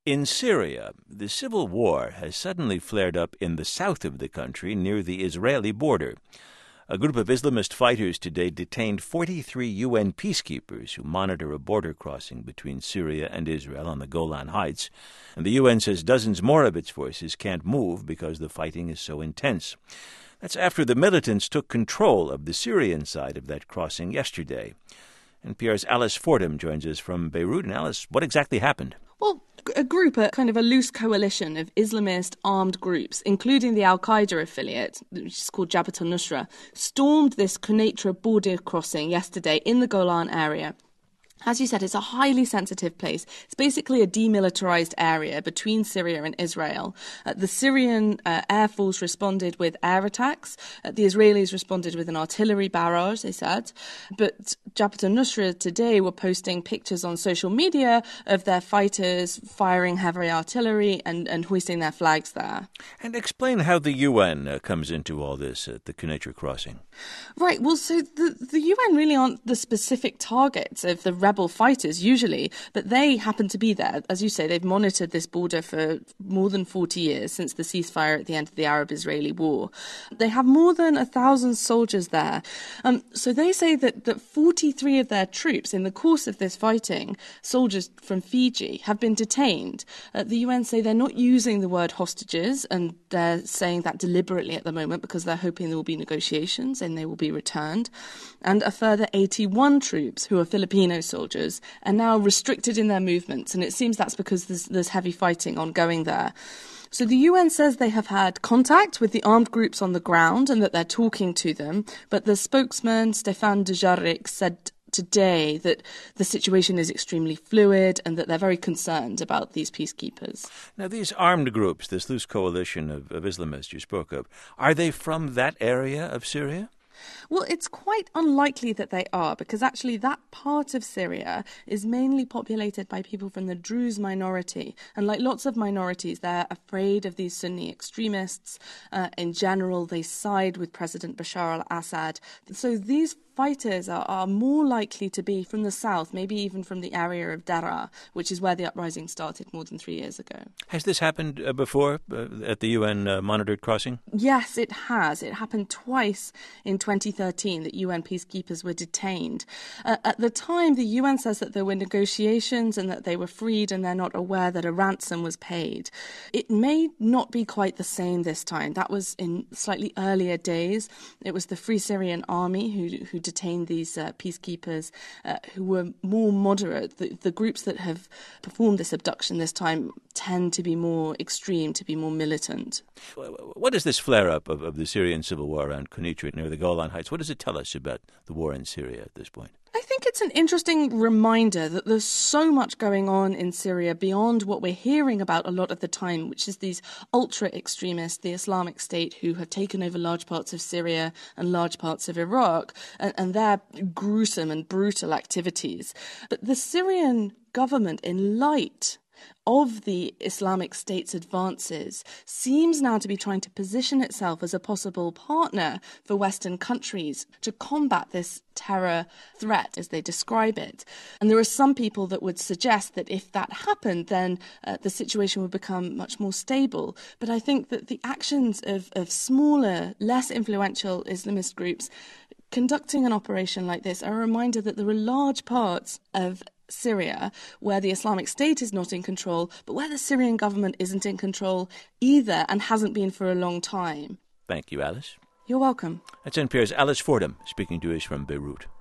In Syria, the civil war has suddenly flared up in the south of the country near the Israeli border. A group of Islamist fighters today detained 43 UN peacekeepers who monitor a border crossing between Syria and Israel on the Golan Heights. And the UN says dozens more of its forces can't move because the fighting is so intense. That's after the militants took control of the Syrian side of that crossing yesterday. NPR's Alice Fordham joins us from Beirut. And Alice, what exactly happened? Well, a kind of a loose coalition of Islamist armed groups, including the Al-Qaeda affiliate, which is called Jabhat al-Nusra, stormed this Quneitra border crossing yesterday in the Golan area. As you said, it's a highly sensitive place. It's basically a demilitarized area between Syria and Israel. The Syrian Air Force responded with air attacks. The Israelis responded with an artillery barrage, they said. But Jabhat al-Nusra today were posting pictures on social media of their fighters firing heavy artillery and hoisting their flags there. And explain how the UN comes into all this at the Quneitra crossing. Right, well, so the UN really aren't the specific targets of the rebel fighters usually, but they happen to be there. As you say, they've monitored this border for more than 40 years since the ceasefire at the end of the Arab-Israeli war. They have more than 1,000 soldiers there. So they say that 43 of their troops in the course of this fighting, soldiers from Fiji, have been detained. The UN say they're not using the word hostages, and they're saying that deliberately at the moment because they're hoping there will be negotiations and they will be returned. And a further 81 troops who are Filipino soldiers are now restricted in their movements, and it seems that's because there's heavy fighting ongoing there. So the UN says they have had contact with the armed groups on the ground and that they're talking to them, but the spokesman, Stefan Dujarric, said today that the situation is extremely fluid and that they're very concerned about these peacekeepers. Now, these armed groups, this loose coalition of Islamists you spoke of, are they from that area of Syria? Well, it's quite unlikely that they are, because actually that part of Syria is mainly populated by people from the Druze minority. And like lots of minorities, they're afraid of these Sunni extremists. In general, they side with President Bashar al-Assad. So these fighters are more likely to be from the south, maybe even from the area of Daraa, which is where the uprising started more than 3 years ago. Has this happened before at the UN monitored crossing? Yes, it has. It happened twice in 2013 that UN peacekeepers were detained. At the time, the UN says that there were negotiations and that they were freed and they're not aware that a ransom was paid. It may not be quite the same this time. That was in slightly earlier days. It was the Free Syrian Army who detained these peacekeepers who were more moderate. The groups that have performed this abduction this time tend to be more extreme, to be more militant. What is this flare-up of the Syrian civil war around Quneitra near the Golan Heights? What does it tell us about the war in Syria at this point? I think it's an interesting reminder that there's so much going on in Syria beyond what we're hearing about a lot of the time, which is these ultra-extremists, the Islamic State, who have taken over large parts of Syria and large parts of Iraq, and their gruesome and brutal activities. But the Syrian government, in light of the Islamic State's advances, seems now to be trying to position itself as a possible partner for Western countries to combat this terror threat, as they describe it. And there are some people that would suggest that if that happened, then the situation would become much more stable. But I think that the actions of smaller, less influential Islamist groups conducting an operation like this are a reminder that there are large parts of Syria where the Islamic State is not in control, but where the Syrian government isn't in control either and hasn't been for a long time. Thank you, Alice. You're welcome. That's NPR's Alice Fordham speaking to us from Beirut.